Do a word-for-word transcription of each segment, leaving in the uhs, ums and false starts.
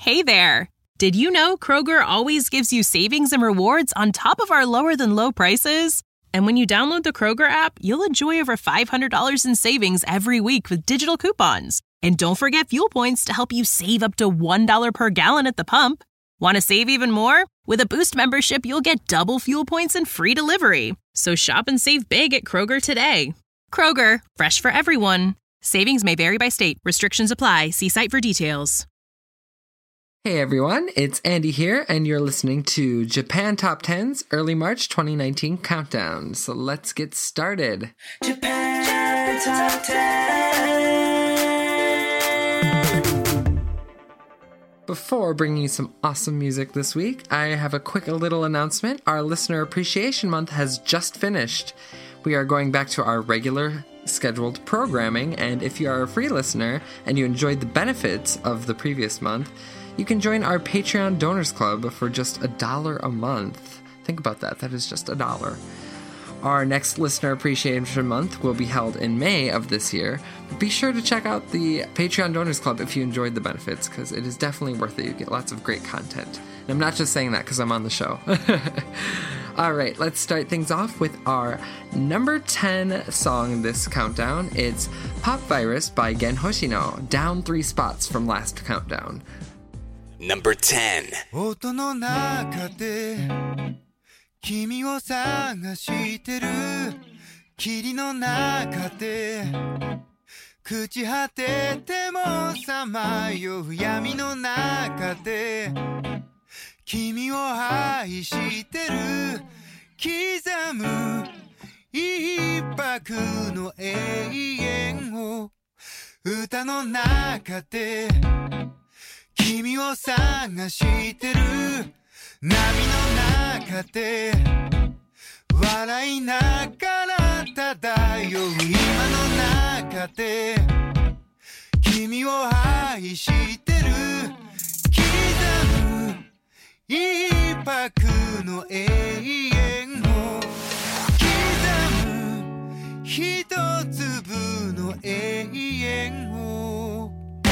Hey there! Did you know Kroger always gives you savings and rewards on top of our lower-than-low prices? And when you download the Kroger app, you'll enjoy over five hundred dollars in savings every week with digital coupons. And don't forget fuel points to help you save up to one dollar per gallon at the pump. Want to save even more? With a Boost membership, you'll get double fuel points and free delivery. So shop and save big at Kroger today. Kroger, fresh for everyone. Savings may vary by state. Restrictions apply. See site for details. Hey everyone, it's Andy here, and you're listening to Japan Top ten's Early March twenty nineteen Countdown. So let's get started. Japan Top ten. Before bringing you some awesome music this week, I have a quick little announcement. Our Listener Appreciation Month has just finished. We are going back to our regular scheduled programming, and if you are a free listener and you enjoyed the benefits of the previous month, you can join our Patreon Donors Club for just a dollar a month. Think about that. That is just a dollar. Our next Listener Appreciation Month will be held in May of this year. Be sure to check out the Patreon Donors Club if you enjoyed the benefits, because it is definitely worth it. You get lots of great content. And I'm not just saying that because I'm on the show. All right, let's start things off with our number ten song in this countdown. It's Pop Virus by Gen Hoshino, down three spots from last countdown. Number ten. 音の中で君を探してる霧の中で朽ち果ててもさまよう闇の中で君を愛してる刻む一拍の永遠を歌の中で君を探してる波の中で笑いながら漂う今の中で君を愛してる刻む一拍の永遠を刻む一粒の永遠を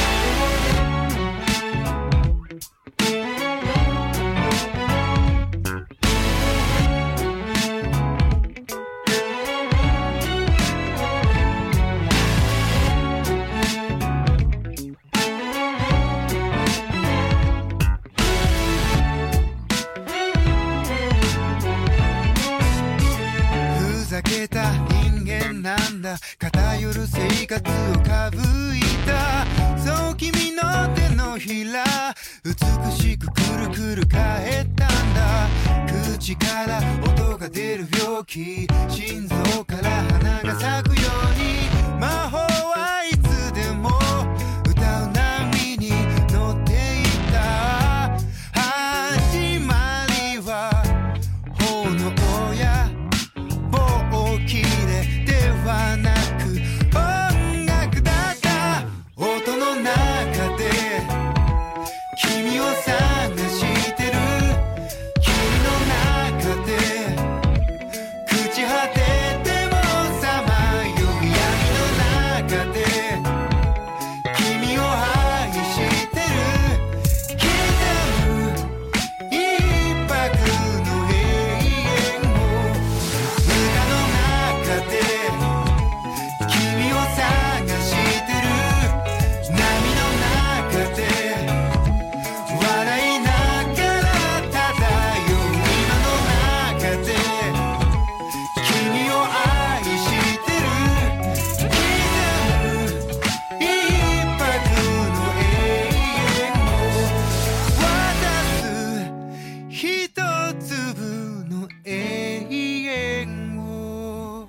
ふざけた人間なんだ偏る生活をかぶいたそう君の手のひら美しくくるくる返ったんだ口から音が出る病気心臓から花が咲くように魔法はいつでも歌う波に乗っていた始まりは炎や棒切れではなく音楽だった音の中で君を探してる霧の中で朽ち果ててもさまよう闇の中で君を愛してる刻む一拍の永遠を歌の中で君を探してる波の中で笑いながら漂う今の中で君を愛してる刻む一拍の永遠を渡す一粒の永遠を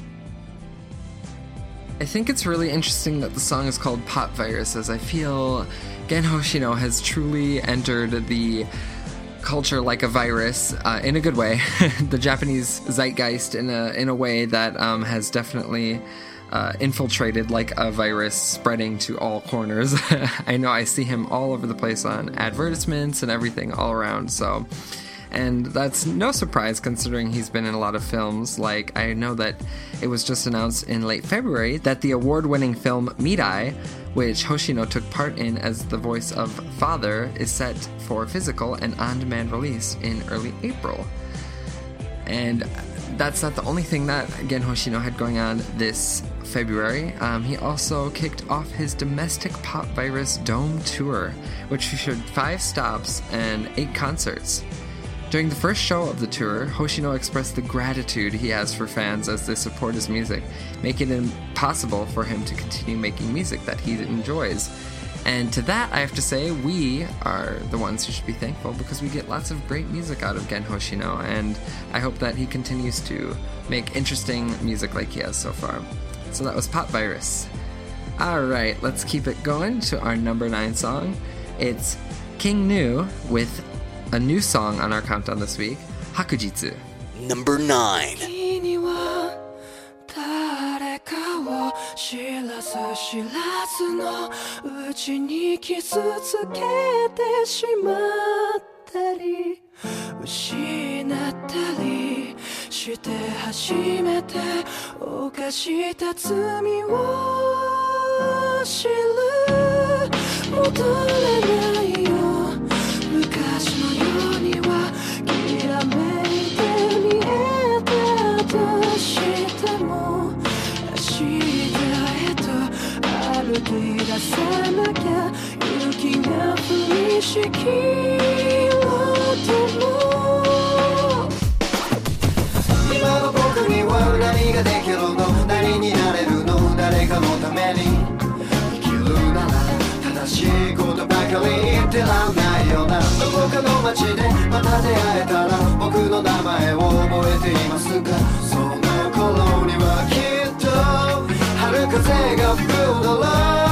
I think it's really interesting that the song is called Pop Virus, as I feel Gen Hoshino has truly entered the culture like a virus, uh, in a good way, the Japanese zeitgeist in a in a way that um, has definitely uh, infiltrated like a virus, spreading to all corners. I know I see him all over the place on advertisements and everything all around, so And that's no surprise considering he's been in a lot of films. Like, I know that it was just announced in late February that the award-winning film Mirai, which Hoshino took part in as the voice of Father, is set for physical and on-demand release in early April. And that's not the only thing that Gen Hoshino had going on this February. Um, he also kicked off his domestic Pop Virus Dome Tour, which featured five stops and eight concerts. During the first show of the tour, Hoshino expressed the gratitude he has for fans as they support his music, making it impossible for him to continue making music that he enjoys. And to that, I have to say, we are the ones who should be thankful because we get lots of great music out of Gen Hoshino, and I hope that he continues to make interesting music like he has so far. So that was Pop Virus. Alright, let's keep it going to our number nine song. It's King Gnu with a new song on our countdown this week, Hakujitsu. Number nine. 知らず知らずのうちに傷つけてしまったり失ったりして初めて犯した罪を知る戻れないよ昔のようにはきらめいて見えたとしても歩き出さなきゃ雪が降りしきろうとも今の僕には何ができるの何になれるの誰かのために生きるなら正しいことばかり言ってらんないよなどこかの街でまた出会えたら僕の名前を覚えていますかその頃にはきっと春風が吹くだろう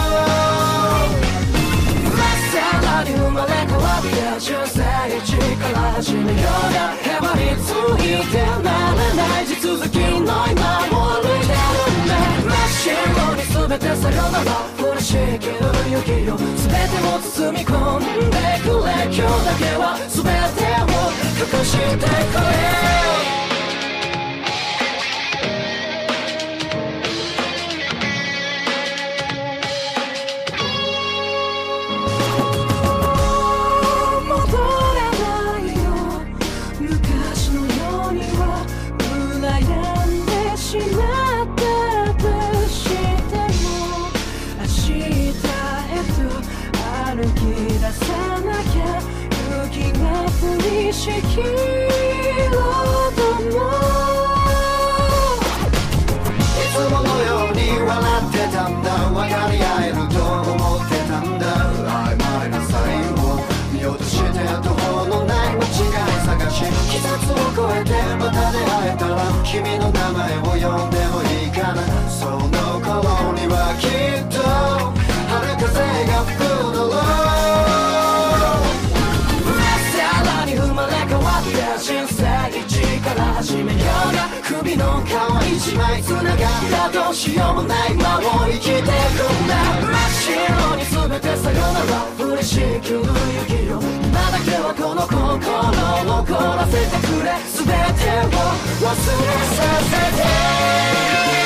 さらに生まれ変わった人生一から始めようがへばりついてならない地続きの今を歩いてるんだ真っ白に全てさよなら降りしきる雪よ全てを包み込んでくれ今日だけは全てを隠してくれしきろうともいつものように笑ってたんだ分かり合えると思ってたんだ曖昧なサインを見落として途方のない間違い探し季節を超えてまた出会えたら君の名前を呼んでもいいかなその頃にはきっと春風が吹くだろう人生一から始めようが首の皮一枚繋がったどうしようもない間を生きてくんだ真っ白に全てさよなら降りしきる雪よ今だけはこの心残らせてくれ全てを忘れさせて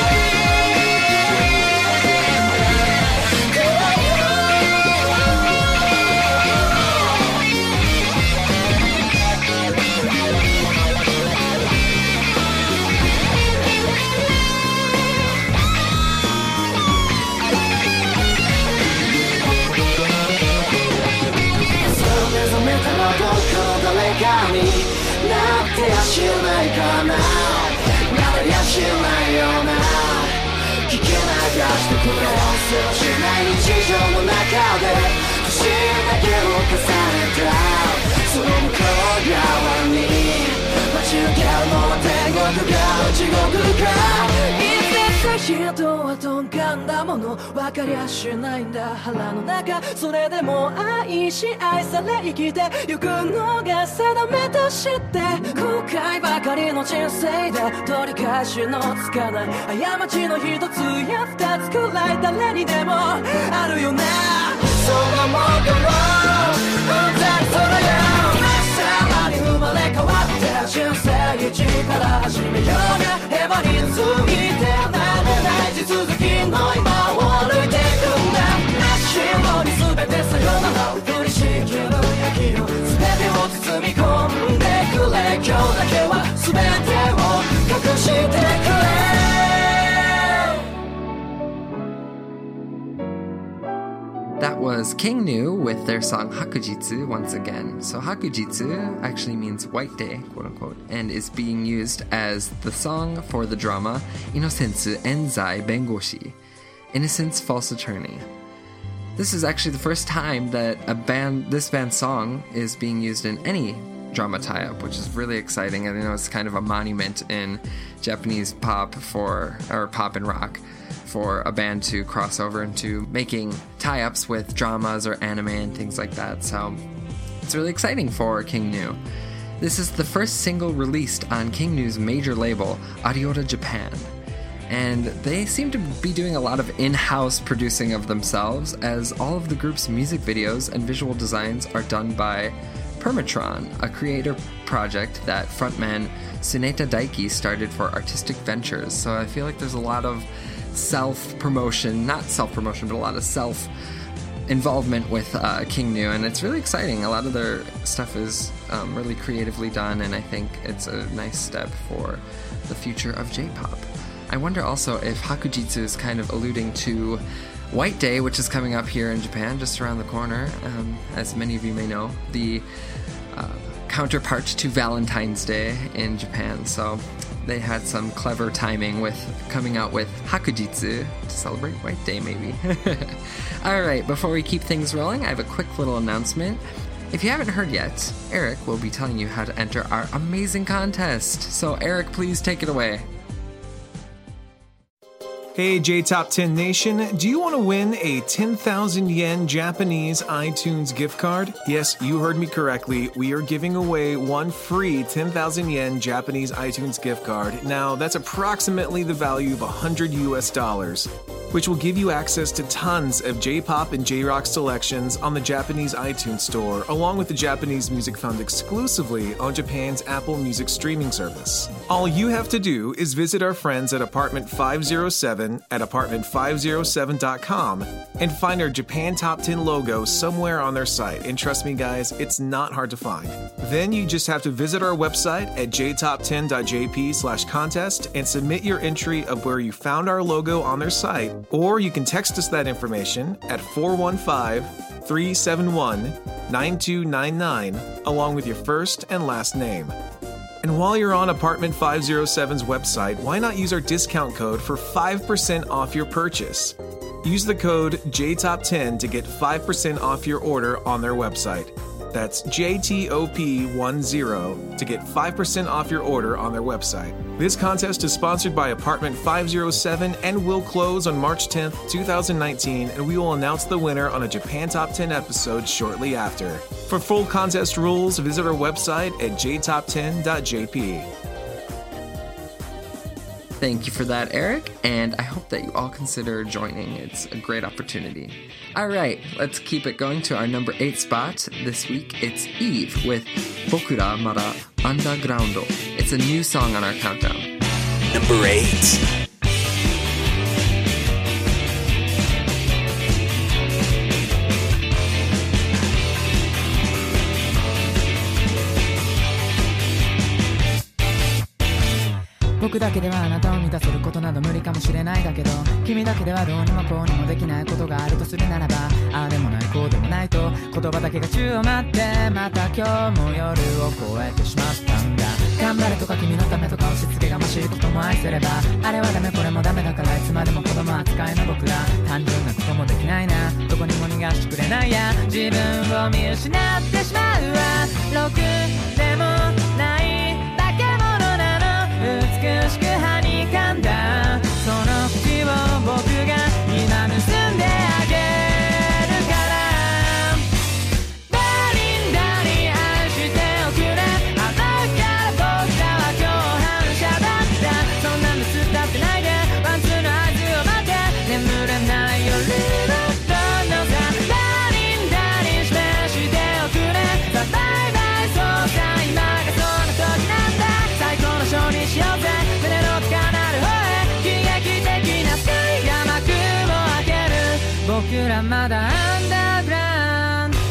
なってやしないかななれやしないよな聞き流してくれせわしない日常の中で節だけを重ねたその向こう側に待ち受けるのは天国か地獄か人はとんがんだもの分かりゃしないんだ腹の中それでも愛し愛され生きてゆくのが定めとして後悔ばかりの人生で取り返しのつかない過ちの一つや二つくらい誰にでもあるよなそのものを本当にそれよさらに生まれ変わ was King Gnu with their song Hakujitsu once again. So Hakujitsu actually means white day, quote unquote, and is being used as the song for the drama Inosensu Enzai Bengoshi, Innocence False Attorney. This is actually the first time that a band, this band's song is being used in any drama tie-up, which is really exciting. And I know it's kind of a monument in Japanese pop for, or pop and rock, for a band to cross over into making tie-ups with dramas or anime and things like that. So it's really exciting for King Gnu. This is the first single released on King Gnu's major label, Ariora Japan. And they seem to be doing a lot of in-house producing of themselves, as all of the group's music videos and visual designs are done by Permatron, a creator project that frontman Tsuneta Daiki started for Artistic Ventures. So I feel like there's a lot of self-promotion, not self-promotion, but a lot of self-involvement with uh, King Gnu, and it's really exciting. A lot of their stuff is um, really creatively done, and I think it's a nice step for the future of J-pop. I wonder also if Hakujitsu is kind of alluding to White Day, which is coming up here in Japan, just around the corner. Um, as many of you may know, the uh, counterpart to Valentine's Day in Japan. So they had some clever timing with coming out with Hakujitsu to celebrate White Day, maybe. Alright, before we keep things rolling, I have a quick little announcement. If you haven't heard yet, Eric will be telling you how to enter our amazing contest. So Eric, please take it away. Hey J Top ten Nation, do you want to win a ten thousand yen Japanese iTunes gift card? Yes, you heard me correctly. We are giving away one free ten thousand yen Japanese iTunes gift card. Now, that's approximately the value of one hundred U S dollars, which will give you access to tons of J-pop and J-rock selections on the Japanese iTunes Store, along with the Japanese music found exclusively on Japan's Apple Music streaming service. All you have to do is visit our friends at Apartment five oh seven at apartment five oh seven dot com and find our Japan Top ten logo somewhere on their site. And trust me guys, it's not hard to find. Then you just have to visit our website at j top ten dot j p slash contest and submit your entry of where you found our logo on their site, or you can text us that information at four one five, three seven one, nine two nine nine along with your first and last name. And while you're on Apartment five oh seven's website, why not use our discount code for five percent off your purchase? Use the code J top ten to get five percent off your order on their website. That's J T O P ten to get five percent off your order on their website. This contest is sponsored by Apartment five oh seven and will close on March tenth, twenty nineteen, and we will announce the winner on a Japan Top ten episode shortly after. For full contest rules, visit our website at j top ten dot j p. Thank you for that, Eric, and I hope that you all consider joining. It's a great opportunity. All right, let's keep it going to our number eight spot. This week, it's Eve with Bokura Mada Undergroundo. It's a new song on our countdown. Number eight. 僕だけではあなたを満たせることなど無理かもしれないだけど、君だけではどうにもこうにもできないことがあるとするならば、ああでもないこうでもないと言葉だけが宙を舞って、また今日も夜を越えてしまったんだ。頑張れとか君のためとか押し付けがましいことも愛せれば、あれはダメこれもダメだからいつまでも子供扱いの僕ら、単純なこともできないな、どこにも逃がしてくれないや、自分を見失ってしまうわ。ろくでもない化け物なの、美しくはにかんだその口を僕が今結んであげるから、ダーリンダーリン愛しておくれ、あの日から僕らは共犯者だった、そんなの突っ立ってないでワンツーの合図を待って眠れない夜のどのさ、ダーリンダーリン示しておくれ、さバイバイそうさ今がその時なんだ、最高のショーにしようぜ、胸の高鳴る方へ悲劇的なスカイが幕を開ける、僕らまだアンダーグラウンド。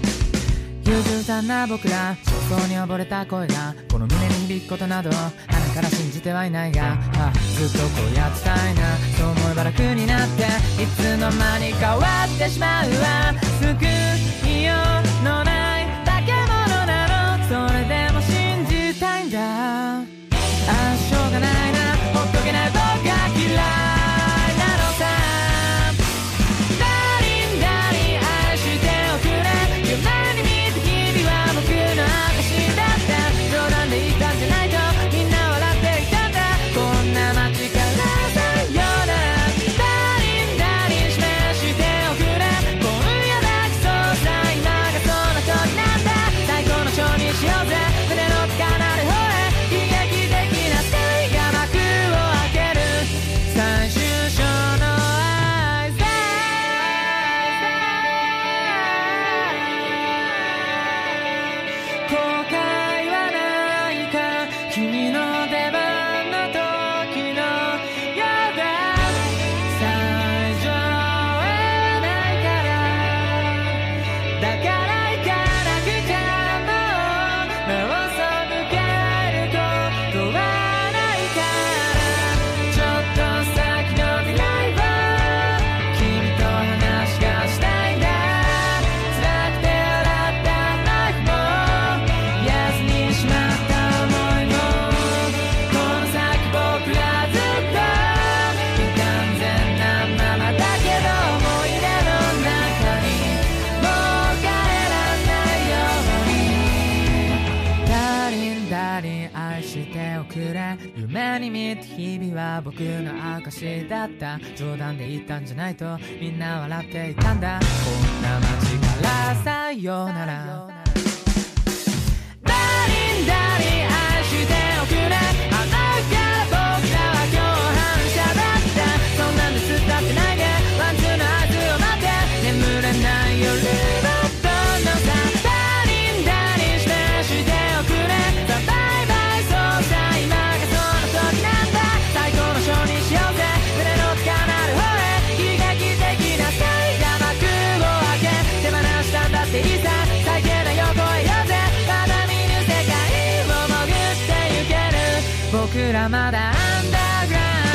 優柔不断な僕ら、焦燥に溺れた声がこの胸に響くことなどあなから信じてはいないが、あずっとこうやってたいな、そう思えば楽になっていつの間に変わってしまうわ。救いようのない化け物なの、それでも信じたいんだ。ああしょうがないな、ほっとけない僕が嫌いなのさ。ダーリンダーリン愛しておくれ、夢に見た日々は僕の証だった。冗談で言ったんじゃないとみんな笑っていたんだ。こんな街からさよなら、ダーリンダーリン示しておくれ。今夜泣きそうさ、今がその時なんだ。最高のショーにしようぜ、胸の高鳴る方へ。悲劇的なステイが幕を開ける最終章の合図だ。後悔はないか、君の出番の時のようだ。最上はないから、だから行かなくちゃもう目を背けることはないから。ちょっと先の未来を君と話がしたいんだ。辛くて笑ったナイフも癒やずにしまった想いも、この先僕らずっと不完全なままだけど、思い出の中にもう帰らないように。ダーリンダーリン愛しておくれ、夢に見た日々は僕の証だった。冗談で言ったんじゃないとみんな笑っていたんだ。こんな街からさよなら。ダーリンダーリン愛しておくれ、あの日から僕らは共犯者だった。そんなんで突っ立ってないで、ワンツーの合図を待って、眠れない夜だったのさ。ダーリンダーリンしてしておくれ、さバイバイそうさ、今がその時なんだ。最高のショーにしようぜ、胸の高鳴る方へ。悲劇的なステイが幕を開け、手放したんだっていいさ、最低な横へようぜ。まだ見ぬ世界を潜ってゆける、僕らまだアンダーグラウンド。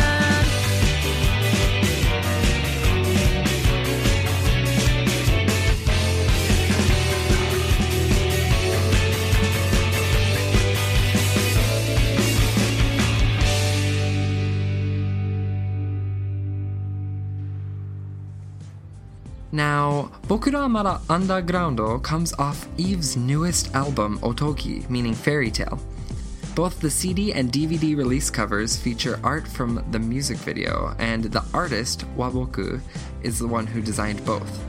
Now, Bokura Mara Undergroundo comes off Eve's newest album, Otogi, meaning fairy tale. Both the C D and D V D release covers feature art from the music video, and the artist, Waboku, is the one who designed both.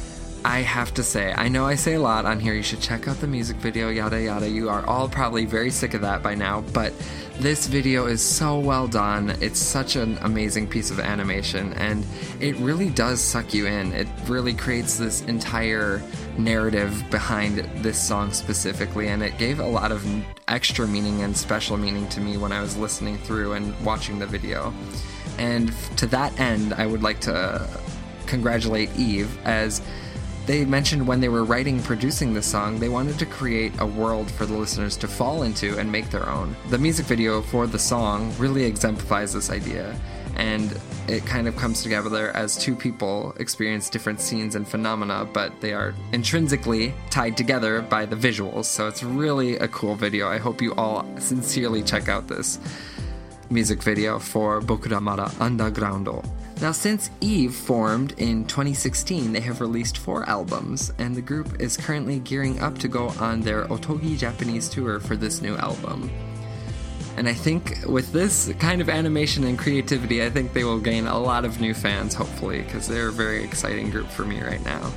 I have to say, I know I say a lot on here, you should check out the music video, yada yada, you are all probably very sick of that by now, but this video is so well done, it's such an amazing piece of animation, and it really does suck you in. It really creates this entire narrative behind this song specifically, and it gave a lot of extra meaning and special meaning to me when I was listening through and watching the video. And to that end, I would like to congratulate Eve, as they mentioned when they were writing and producing this song, they wanted to create a world for the listeners to fall into and make their own. The music video for the song really exemplifies this idea, and it kind of comes together as two people experience different scenes and phenomena, but they are intrinsically tied together by the visuals, so it's really a cool video. I hope you all sincerely check out this music video for Bokura Mara Undergroundo. Now, since Eve formed in twenty sixteen, they have released four albums, and the group is currently gearing up to go on their Otogi Japanese tour for this new album. And I think with this kind of animation and creativity, I think they will gain a lot of new fans, hopefully, because they're a very exciting group for me right now.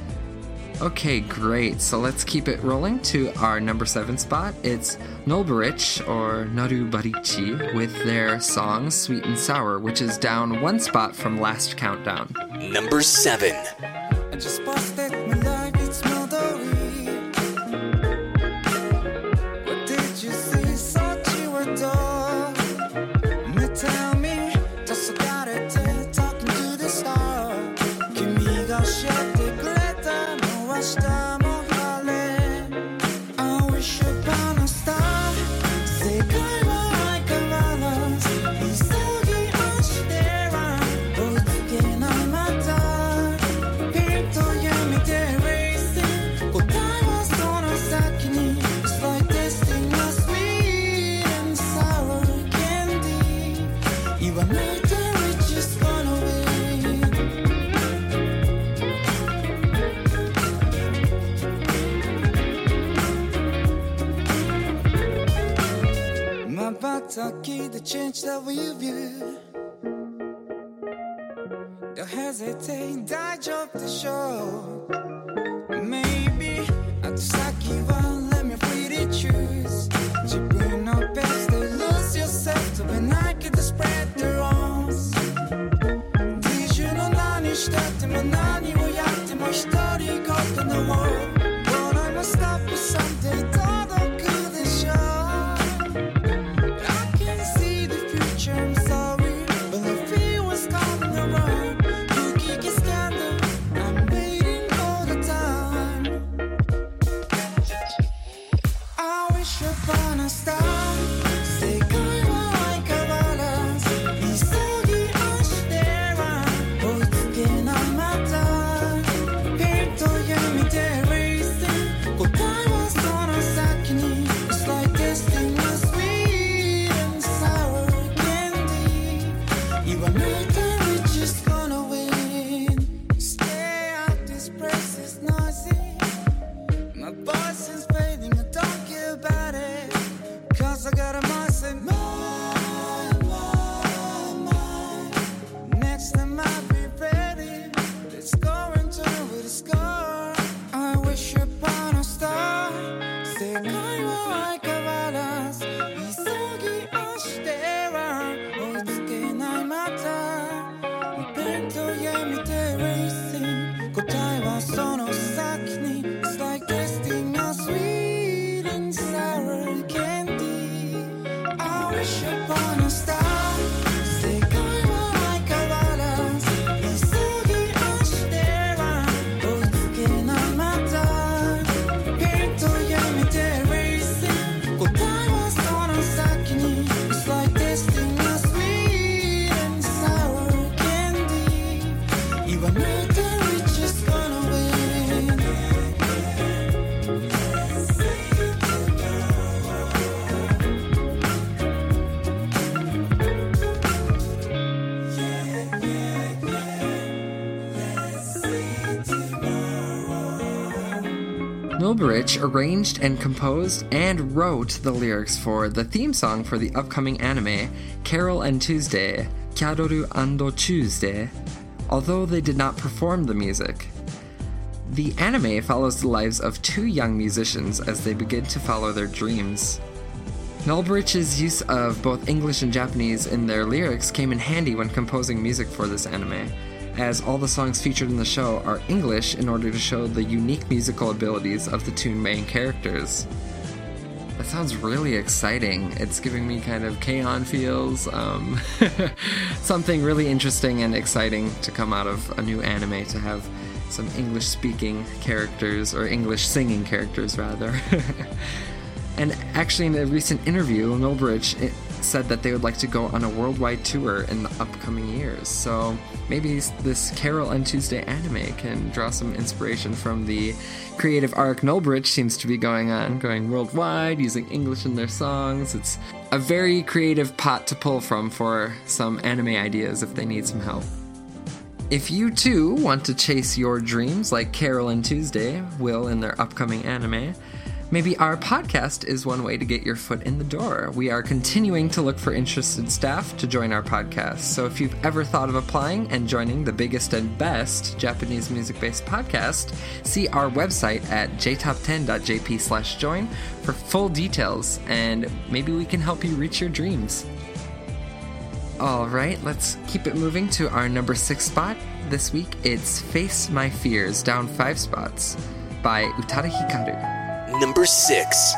Okay, great. So let's keep it rolling to our number seven spot. It's Nolbarich, or Narubarichi, with their song Sweet and Sour, which is down one spot from last countdown. Number seven. I just busted my life, it's Melody. What did you see? Thought you were dull. You tell me, just got it, talking to the star. Kimi ga oshete kureta no ashita mo hare. I wish upon a star. Sekai wa lucky to change the view. Don't hesitate, 大丈夫でしょう Maybe あと先は Let me freely choose 自分のペースで Lose yourself 飛べないけど Spread the rules 自重の何したっても何をやっても一人ごとの World But I must stop for someday 届くでしょう I can see the future I'm sorry But the fear was coming around Milberich arranged and composed and wrote the lyrics for the theme song for the upcoming anime, Carol and Tuesday, Kyadoru and Tuesday, although they did not perform the music. The anime follows the lives of two young musicians as they begin to follow their dreams. Milberich's use of both English and Japanese in their lyrics came in handy when composing music for this anime, as all the songs featured in the show are English in order to show the unique musical abilities of the two main characters. That sounds really exciting. It's giving me kind of K-On! Feels, um, something really interesting and exciting to come out of a new anime, to have some English-speaking characters, or English-singing characters, rather. And actually, in a recent interview, Milberich said that they would like to go on a worldwide tour in the upcoming years. So maybe this Carol and Tuesday anime can draw some inspiration from the creative arc Milberich seems to be going on, going worldwide, using English in their songs. It's a very creative pot to pull from for some anime ideas if they need some help. If you too want to chase your dreams like Carol and Tuesday will in their upcoming anime, maybe our podcast is one way to get your foot in the door. We are continuing to look for interested staff to join our podcast, so if you've ever thought of applying and joining the biggest and best Japanese music-based podcast, see our website at j top ten dot j p slash join for full details, and maybe we can help you reach your dreams. Alright, let's keep it moving to our number six spot. This week, it's Face My Fears, down five spots, by Utada Hikaru. Number six.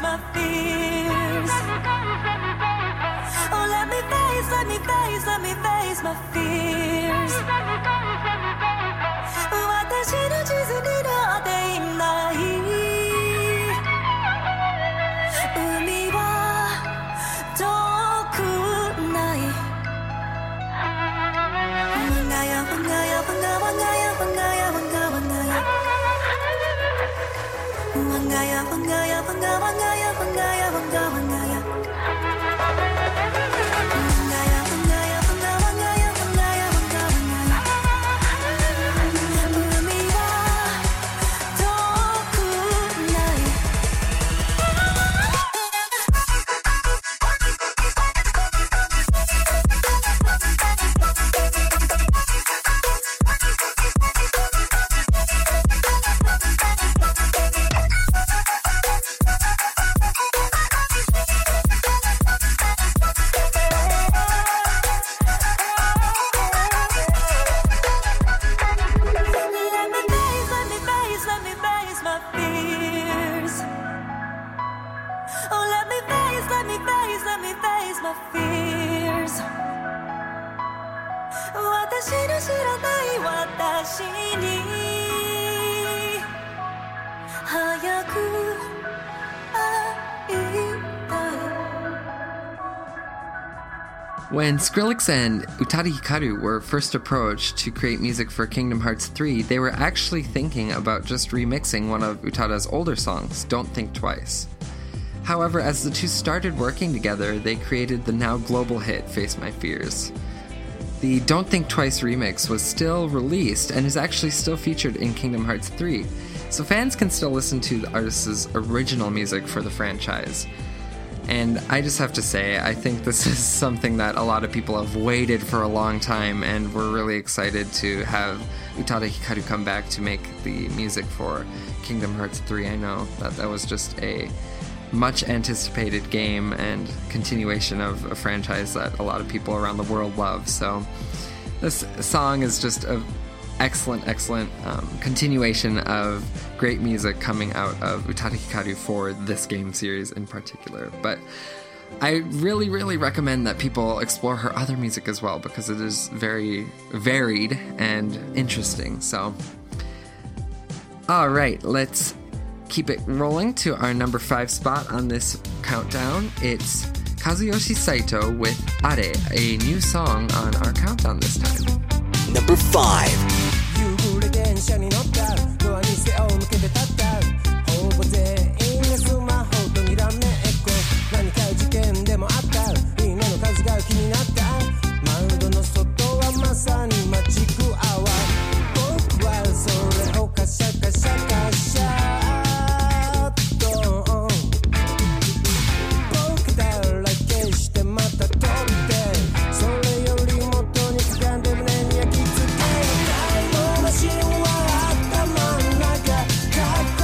my fears. Oh, let me face, let me face, let me face my fears. 私の地図になっていない海は遠くない。わがやわがやわがわがやわがやわがわがやわがやわがやわがわがやわがやわがわがや。 When Skrillex and Utada Hikaru were first approached to create music for Kingdom Hearts three, they were actually thinking about just remixing one of Utada's older songs, Don't Think Twice. However, as the two started working together, they created the now global hit Face My Fears. The Don't Think Twice remix was still released and is actually still featured in Kingdom Hearts three, so fans can still listen to the artist's original music for the franchise. And I just have to say, I think this is something that a lot of people have waited for a long time, and we're really excited to have Utada Hikaru come back to make the music for Kingdom Hearts three. I know that that was just a much anticipated game and continuation of a franchise that a lot of people around the world love. So this song is just an excellent, excellent um, continuation of great music coming out of Utada Hikaru for this game series in particular. But I really, really recommend that people explore her other music as well, because it is very varied and interesting. So, all right, let's keep it rolling to our number five spot on this countdown. It's Kazuyoshi Saito with Are, a new song on our countdown this time. Number five. 夕暮れ電車に乗ったドアに背を向けて立ったほぼ全員がスマホとにらめっこ何か事件でもあったいいねの数が気になった窓の外はまさにマジックアワー僕はそれをカシャカシャカシャGod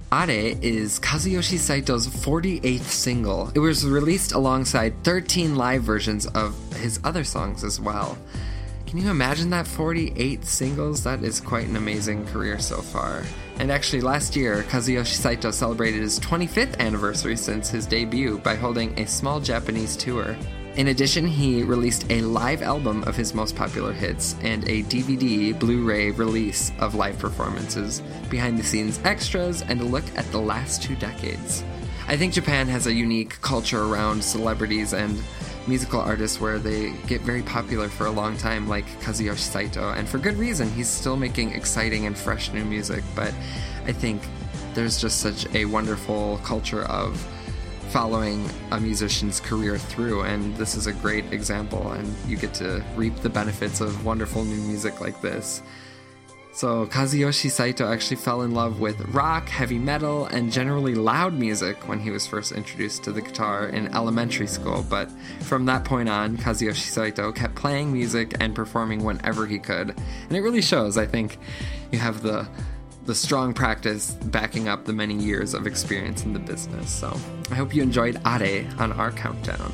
Are is Kazuyoshi Saito's forty-eighth single. It was released alongside thirteen live versions of his other songs as well. Can you imagine that? forty-eight singles? That is quite an amazing career so far. And actually last year, Kazuyoshi Saito celebrated his twenty-fifth anniversary since his debut by holding a small Japanese tour. In addition, he released a live album of his most popular hits and a D V D Blu-ray release of live performances, behind-the-scenes extras, and a look at the last two decades. I think Japan has a unique culture around celebrities and musical artists where they get very popular for a long time, like Kazuyoshi Saito, and for good reason. He's still making exciting and fresh new music, but I think there's just such a wonderful culture of following a musician's career through, and this is a great example, and you get to reap the benefits of wonderful new music like this. So Kazuyoshi Saito actually fell in love with rock, heavy metal, and generally loud music when he was first introduced to the guitar in elementary school, but from that point on, Kazuyoshi Saito kept playing music and performing whenever he could, and it really shows. I think you have the the strong practice backing up the many years of experience in the business. So I hope you enjoyed Are on our countdown.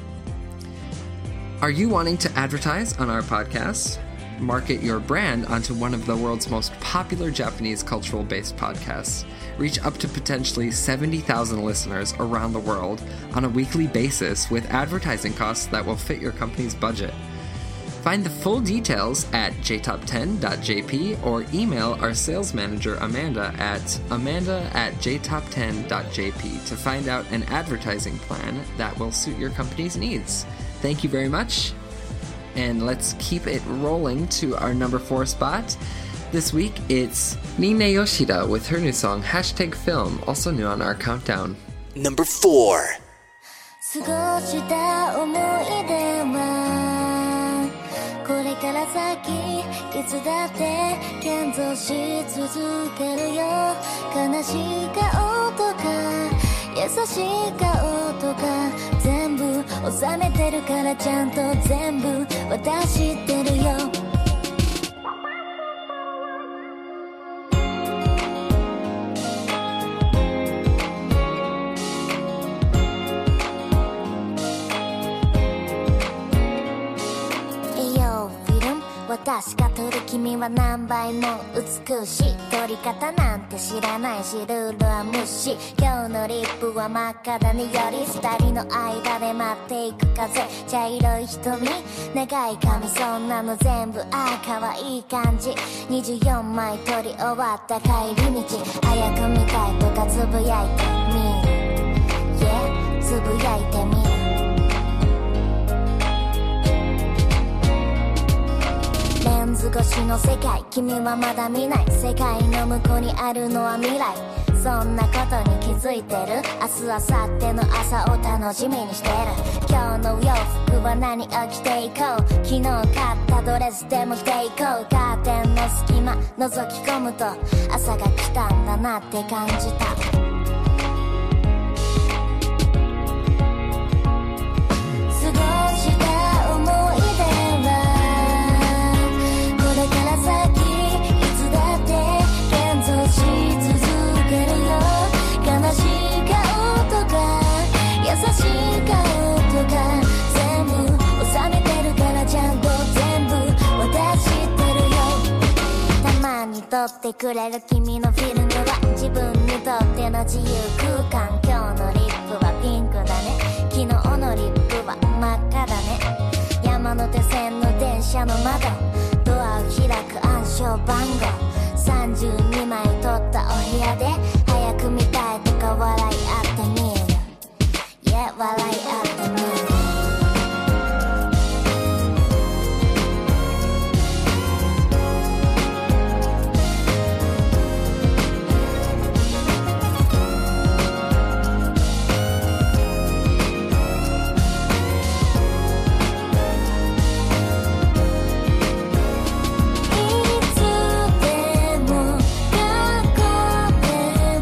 Are you wanting to advertise on our podcast? Market your brand onto one of the world's most popular Japanese cultural-based podcasts. Reach up to potentially seventy thousand listeners around the world on a weekly basis with advertising costs that will fit your company's budget. Find the full details at j top ten dot j p or email our sales manager Amanda at amanda at j top ten dot j p to find out an advertising plan that will suit your company's needs. Thank you very much, and let's keep it rolling to our number four spot. This week it's Nina Yoshida with her new song Hashtag Film, also new on our countdown. Number four. 過ごした思い出はこれから先いつだって現像し続けるよ。悲しい顔とか優しい顔とか全部収めてるからちゃんと全部渡してるよ。私が撮る君は何倍も美しい。撮り方なんて知らないしルールは無視。今日のリップは真っ赤だねより二人の間で待っていく風。茶色い瞳長い髪そんなの全部ああ可愛い感じ。にじゅうよんまい撮り終わった帰り道早く見たいとかつぶやいてみる Yeah つぶやいてみる。レンズ越しの世界君はまだ見ない世界の向こうにあるのは未来。そんなことに気づいてる明日明後日の朝を楽しみにしてる。今日の洋服は何を着ていこう。昨日買ったドレスでも着ていこう。カーテンの隙間覗き込むと朝が来たんだなって感じた。撮ってくれる君のフィルムは自分にとっての自由空間。今日のリップはピンクだね。昨日のリップは真っ赤だね。山手線の電車の窓ドアを開く暗証番号さんじゅうにまい撮ったお部屋で早く見たいとか笑い合ってみる Yeah 笑い合ってみる。「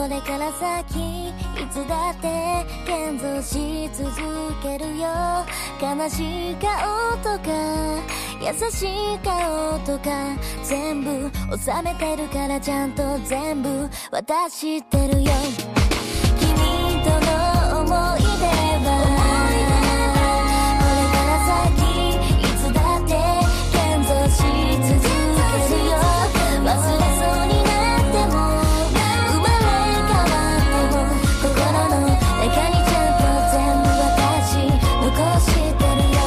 これから先いつだって現像し続けるよ悲しい顔とか優しい顔とか全部収めてるからちゃんと全部渡してるよ君との思い出はこれから先いつだって現像し続けるよ忘れそうになっても生まれ変わっても心の中にちゃんと全部私残してるよ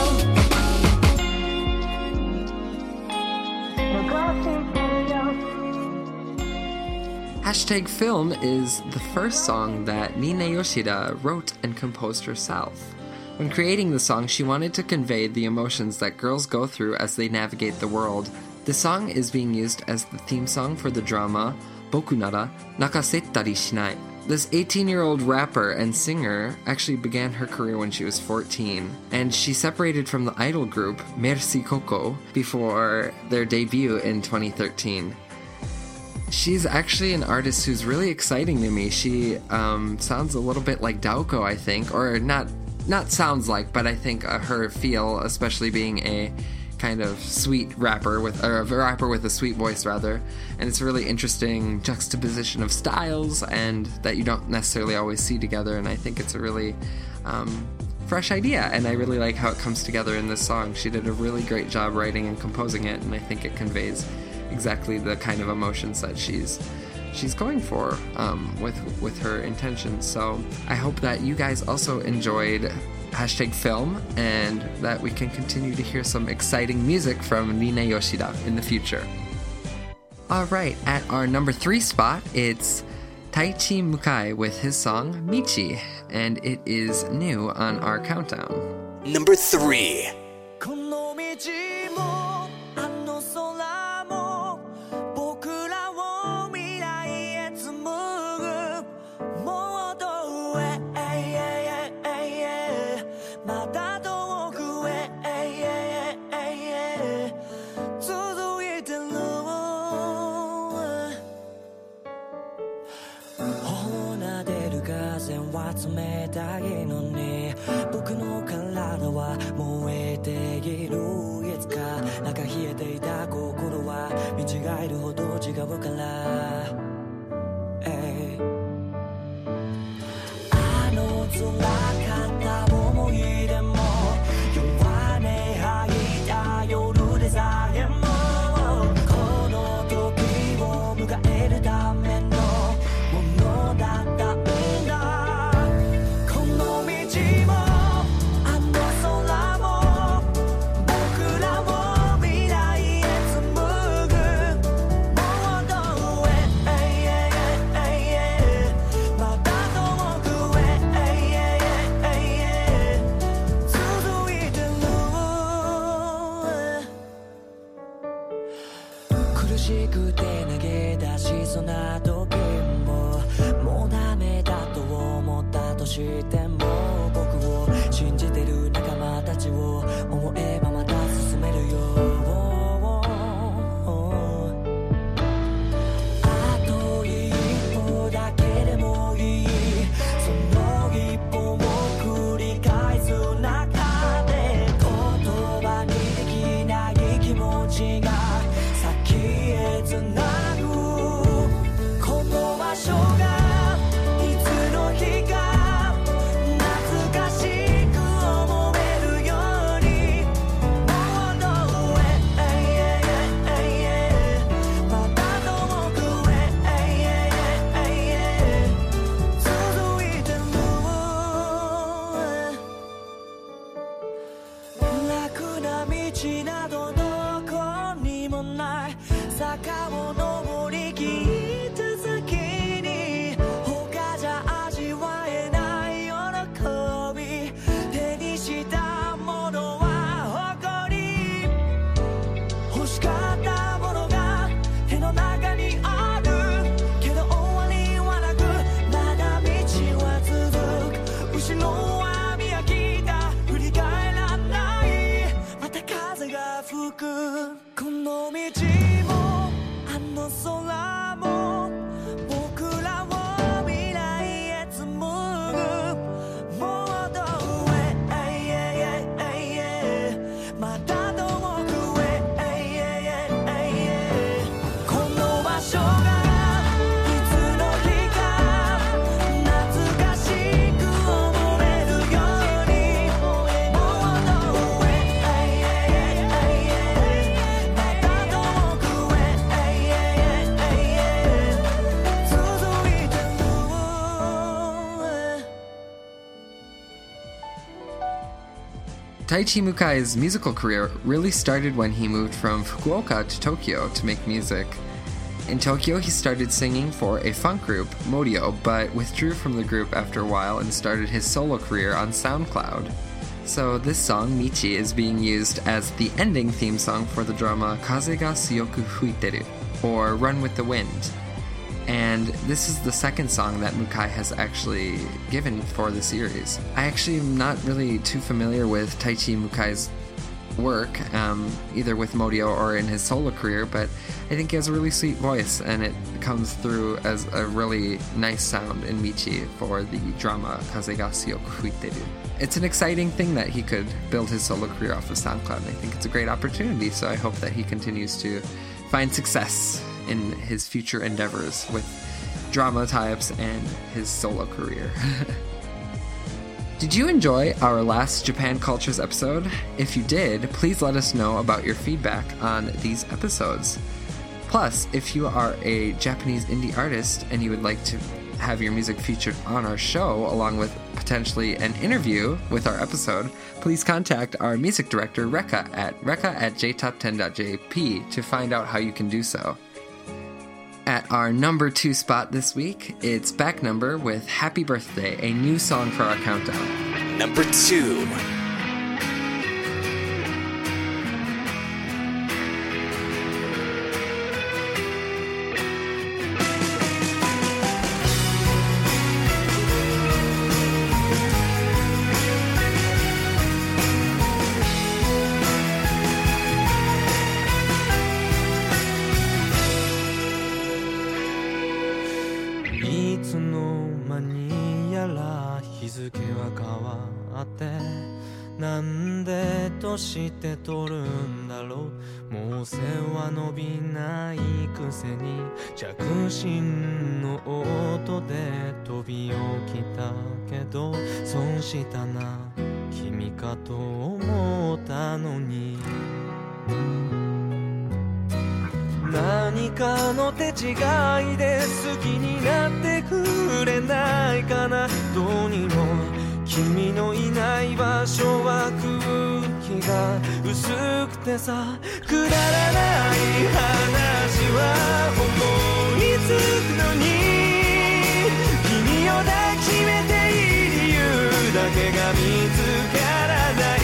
Hashtag Film is the first song that Nina Yoshida wrote and composed herself. When creating the song, she wanted to convey the emotions that girls go through as they navigate the world. The song is being used as the theme song for the drama Boku Nara Nakasettari Shinai. This eighteen-year-old rapper and singer actually began her career when she was fourteen, and she separated from the idol group Merci Coco before their debut in twenty thirteen. She's actually an artist who's really exciting to me. She um, sounds a little bit like Daoko, I think, or not not sounds like, but I think uh, her feel, especially being a kind of sweet rapper with or a rapper with a sweet voice rather, and it's a really interesting juxtaposition of styles and that you don't necessarily always see together, and I think it's a really um, fresh idea, and I really like how it comes together in this song. She did a really great job writing and composing it, and I think it conveys exactly the kind of emotions that she's she's going for um, with with her intentions. So I hope that you guys also enjoyed Hashtag Film and that we can continue to hear some exciting music from Nina Yoshida in the future. Alright, at our number three spot, it's Taichi Mukai with his song Michi, and it is new on our countdown. Number three. この道もあの空も僕らを未来へ紡ぐもっと上まだ遠くへ続いてる放てる風は冷たいのに僕の体は燃えているいつか中冷えていた心は見違えるほど違うから、hey、あの辛かった思い出も弱音吐いた夜でさえもこの時を迎えるためのものだったんだこの道もあの空も僕らを未来へ紡ぐもっと上また遠くへ続いてる苦しくて投げ出しそうな時ももうダメだと思ったとしても僕を信じてる仲間たちを思えばまた進めるよあと一歩だけでもいいその一歩を繰り返す中で言葉にできない気持ちが先へつなぐこの場所がいつの日か Taichi Mukai's musical career really started when he moved from Fukuoka to Tokyo to make music. In Tokyo, he started singing for a funk group, Modio, but withdrew from the group after a while and started his solo career on SoundCloud. So this song, Michi, is being used as the ending theme song for the drama Kaze ga Tsuyoku Fuiteru, or Run with the Wind. And this is the second song that Mukai has actually given for the series. I actually am not really too familiar with Taichi Mukai's work, um, either with Modio or in his solo career, but I think he has a really sweet voice, and it comes through as a really nice sound in Michi for the drama Kaze ga Tsuyoku Fuiteru. It's an exciting thing that he could build his solo career off of SoundCloud, and I think it's a great opportunity, so I hope that he continues to find success in his future endeavors with drama types and his solo career. Did you enjoy our last Japan Cultures episode? If you did, please let us know about your feedback on these episodes. Plus, if you are a Japanese indie artist and you would like to have your music featured on our show, along with potentially an interview with our episode, please contact our music director, Reka, at reka at j top ten dot j p to find out how you can do so. At our number two spot this week, it's Back Number with Happy Birthday, a new song for our countdown. Number two. してとるんだろうもう背は伸びないくせに着信の音で飛び起きたけど損したな君かと思ったのに何かの手違いで好きになってくれないかなどうにも君のいない場所は空気が薄くてさくだらない話は思いつくのに君を抱きしめていい理由だけが見つからない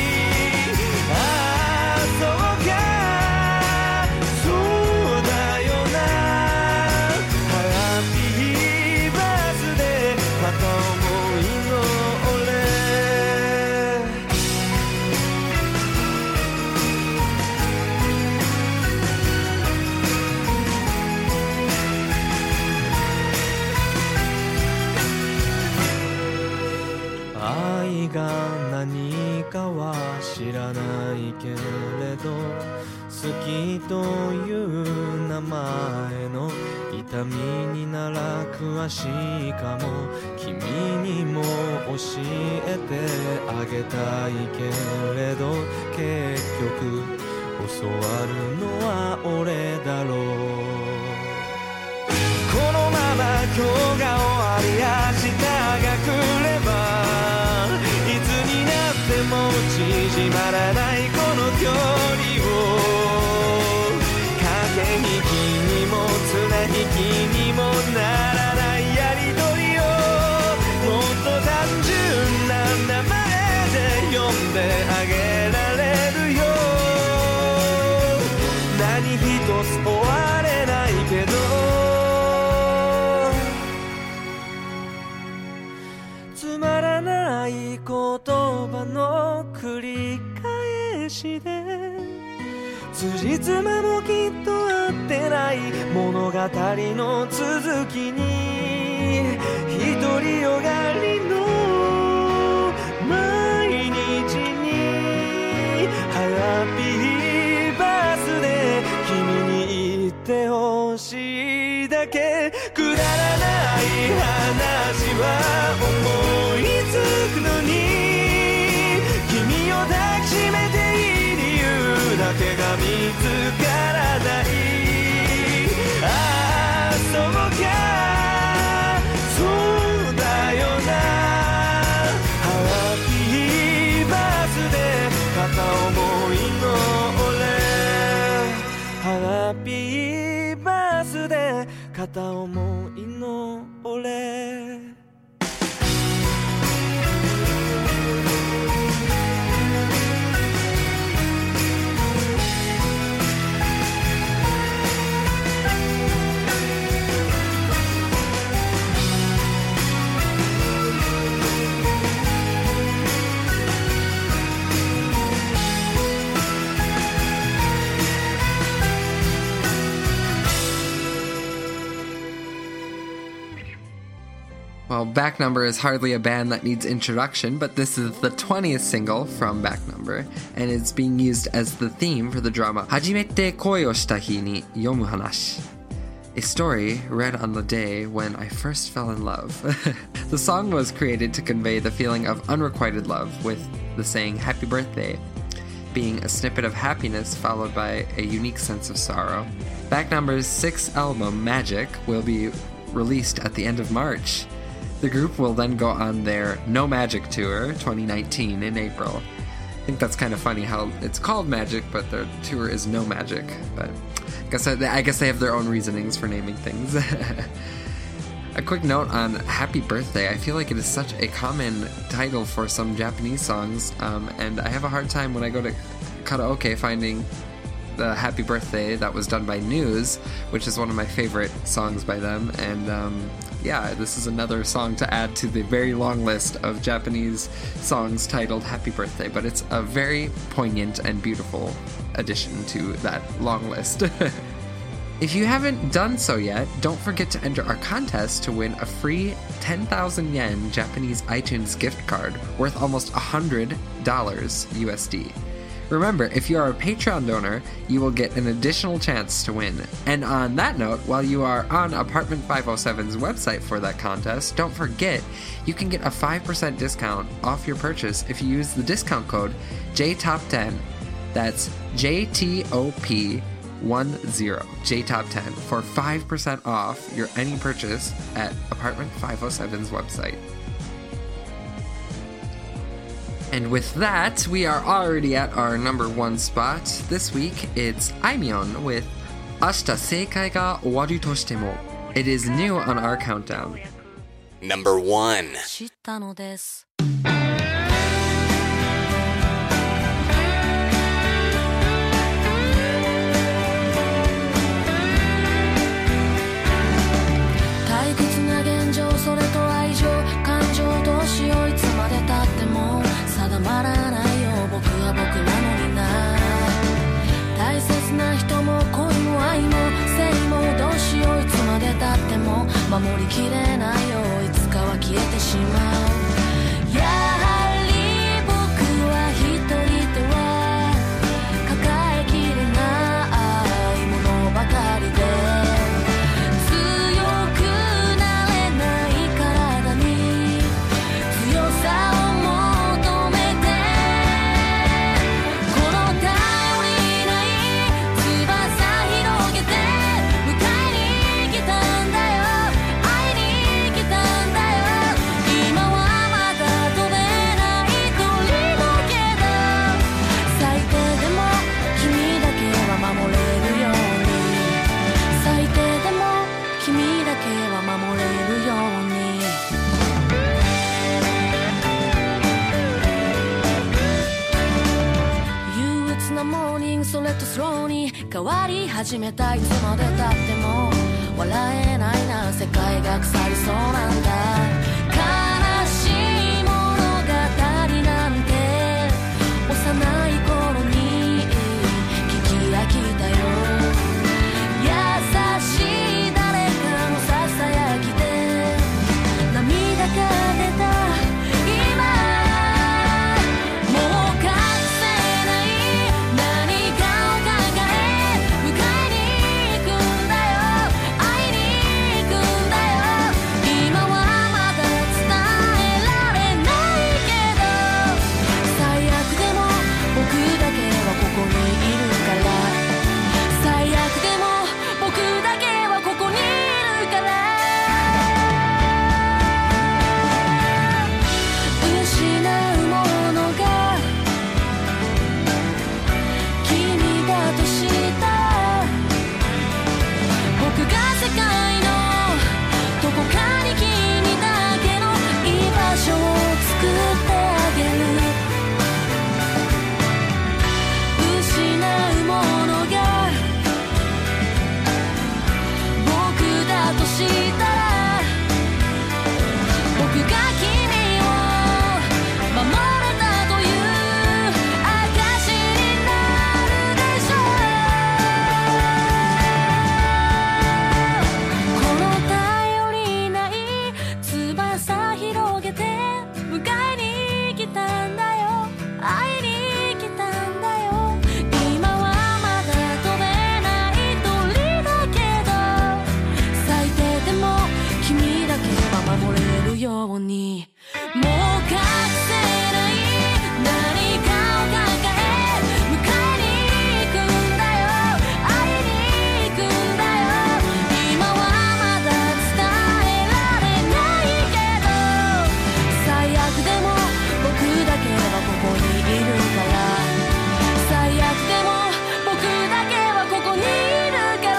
ああそうかそうだよなハッピーバースデーまた思いの愛が何かは知らないけれど好きという名前の痛みになら詳しいかも君にも教えてあげたいけれど結局教わるのは俺だろうこのまま今日が終わり明日が来ればいつになっても縮まらないこの距離を駆け引きにも綱引きにもならないやりとりをもっと単純な名前で呼んであげられるよ何一つ終われないけどつまらない言葉の繰り返しで辻褄もきっと合ってない物語の続きに独りよがりの毎日にハッピーバースデー君に言ってほしいだけくだらない話は思いつくのに君を抱きしめていい理由だけが見つからないああそうかそうだよなハッピーバースデー Now, Back Number is hardly a band that needs introduction, but this is the twentieth single from Back Number, and it's being used as the theme for the drama 初めて恋をした日に読む話, a story read on the day when I first fell in love. The song was created to convey the feeling of unrequited love, with the saying Happy Birthday being a snippet of happiness followed by a unique sense of sorrow. Back Number's sixth album, Magic, will be released at the end of March. The group will then go on their No Magic Tour twenty nineteen in April. I think that's kind of funny how it's called Magic, but their tour is No Magic. But I guess, I guess they have their own reasonings for naming things. A quick note on Happy Birthday. I feel like it is such a common title for some Japanese songs, um, and I have a hard time when I go to karaoke finding the Happy Birthday that was done by News, which is one of my favorite songs by them. And um, yeah, this is another song to add to the very long list of Japanese songs titled Happy Birthday, but it's a very poignant and beautiful addition to that long list. If you haven't done so yet, don't forget to enter our contest to win a free ten thousand yen Japanese iTunes gift card worth almost one hundred dollars U S D. Remember, if you are a Patreon donor, you will get an additional chance to win. And on that note, while you are on Apartment five oh seven's website for that contest, don't forget, you can get a five percent discount off your purchase if you use the discount code J top ten. That's J T O P ten, J top ten, for five percent off your any purchase at Apartment five oh seven's website. And with that, we are already at our number one spot. This week, it's Aimyon with 明日世界が終わるとしても. It is new on our countdown. Number one. 知ったのです。退屈な現状、それと愛情、感情どうしよう、いつまで経っても定まらないよ、僕は僕なのにな。大切な人も恋も愛も性もどうしよう、いつまで経っても守りきれないよ、いつかは消えてしまう。やはり僕は一人では抱えきれないものばかりで、強くなれない体に強さをそれとスローに変わり始めた、いつまで経っても笑えないな、世界が腐りそうなんだ。悲しい物語なんて幼い頃に聞き飽きたよ。優しい誰かのささやきで涙が出た「 にもう隠せない何かを抱え迎えに行くんだよ会いに行くんだよ今はまだ伝えられないけど最悪でも僕だけはここにいるから最悪でも僕だけはここにいるから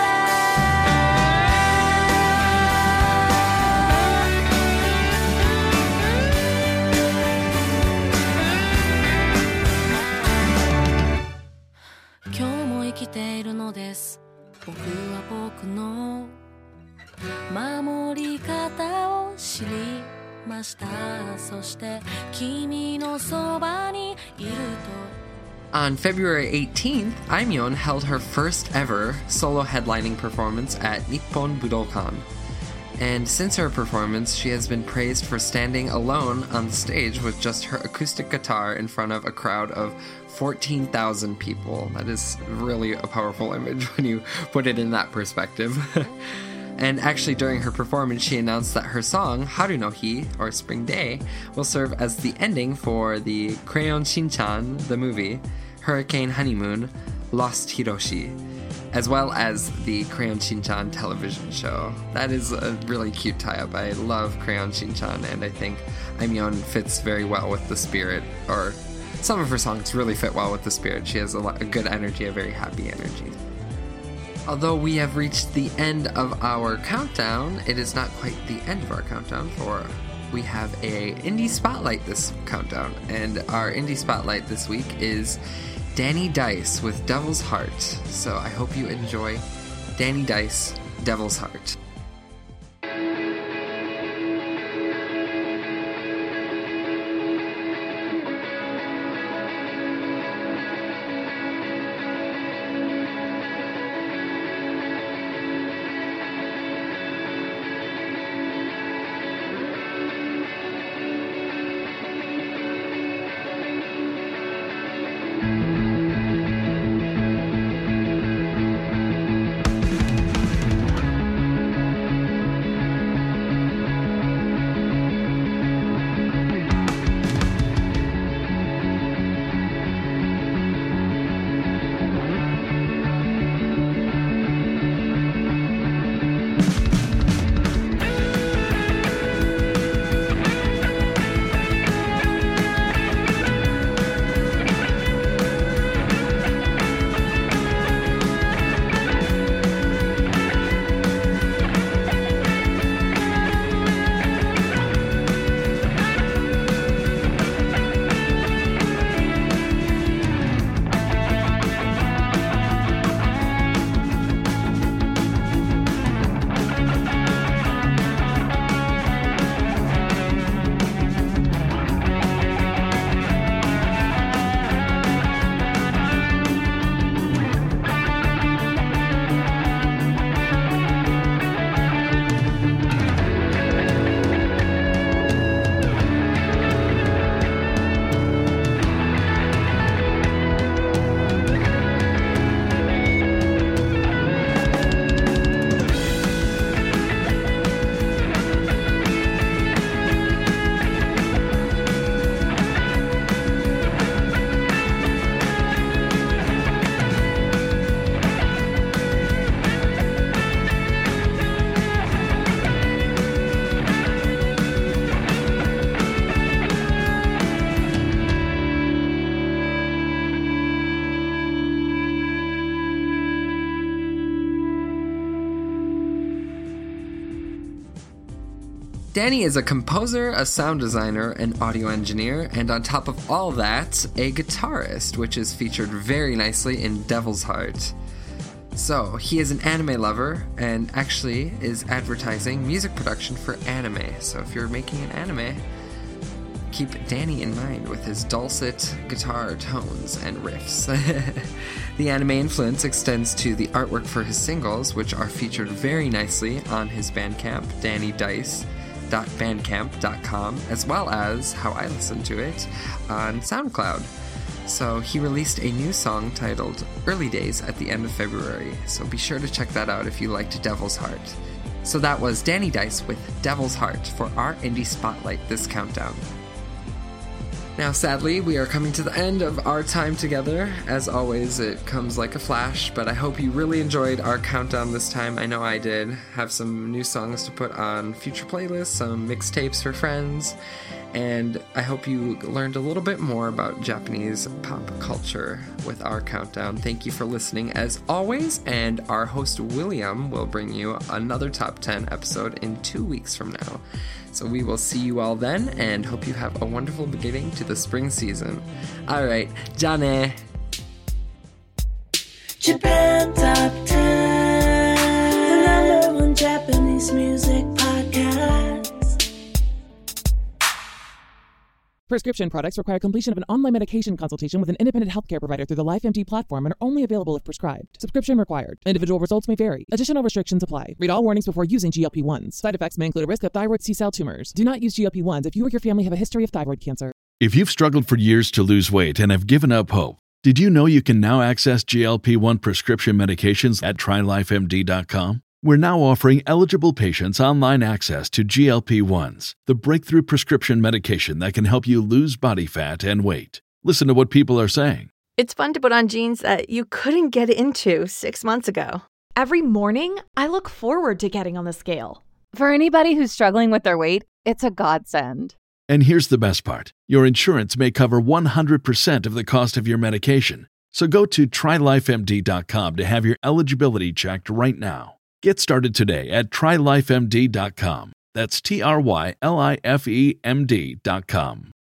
今日も生きているのです僕は僕の守り方を知りましたそして君のそばにいると On February eighteenth, Aimyon held her first ever solo headlining performance at Nippon Budokan. And since her performance, she has been praised for standing alone on the stage with just her acoustic guitar in front of a crowd of fourteen thousand people. That is really a powerful image when you put it in that perspective. And actually, during her performance, she announced that her song, Haru no Hi, or Spring Day, will serve as the ending for the Crayon Shin-chan, the movie, Hurricane Honeymoon, Lost Hiroshi, as well as the Crayon Shin-chan television show. That is a really cute tie-up. I love Crayon Shin-chan, and I think Aimyon fits very well with the spirit, or some of her songs really fit well with the spirit. She has a, lot, a good energy, a very happy energy. Although we have reached the end of our countdown, it is not quite the end of our countdown, for we have a indie spotlight this countdown. And our indie spotlight this week is Danny Dice with Devil's Heart. So I hope you enjoy Danny Dice, Devil's Heart. Danny is a composer, a sound designer, an audio engineer, and on top of all that, a guitarist, which is featured very nicely in Devil's Heart. So, he is an anime lover, and actually is advertising music production for anime. So if you're making an anime, keep Danny in mind with his dulcet guitar tones and riffs. The anime influence extends to the artwork for his singles, which are featured very nicely on his Bandcamp, danny dice dot bandcamp dot com, as well as, how I listen to it, on SoundCloud. So he released a new song titled Early Days at the end of February, so be sure to check that out if you liked Devil's Heart. So that was Danny Dice with Devil's Heart for our Indie Spotlight this countdown. Now, sadly, we are coming to the end of our time together. As always, it comes like a flash, but I hope you really enjoyed our countdown this time. I know I did. Have some new songs to put on future playlists, some mixtapes for friends, and I hope you learned a little bit more about Japanese pop culture with our countdown. Thank you for listening as always, and our host William will bring you another Top ten episode in two weeks from now. So we will see you all then, and hope you have a wonderful beginning to the spring season. Alright, Jane! Japan Top ten, the number one Japanese music podcast. Prescription products require completion of an online medication consultation with an independent healthcare provider through the LifeMD platform and are only available if prescribed. Subscription required. Individual results may vary. Additional restrictions apply. Read all warnings before using G L P one s. Side effects may include a risk of thyroid C-cell tumors. Do not use G L P one s if you or your family have a history of thyroid cancer. If you've struggled for years to lose weight and have given up hope, did you know you can now access G L P one prescription medications at try life M D dot com? We're now offering eligible patients online access to G L P one s, the breakthrough prescription medication that can help you lose body fat and weight. Listen to what people are saying. It's fun to put on jeans that you couldn't get into six months ago. Every morning, I look forward to getting on the scale. For anybody who's struggling with their weight, it's a godsend. And here's the best part. Your insurance may cover one hundred percent of the cost of your medication. So go to try life M D dot com to have your eligibility checked right now. Get started today at try life M D dot com. That's T R Y L I F E M D dot com.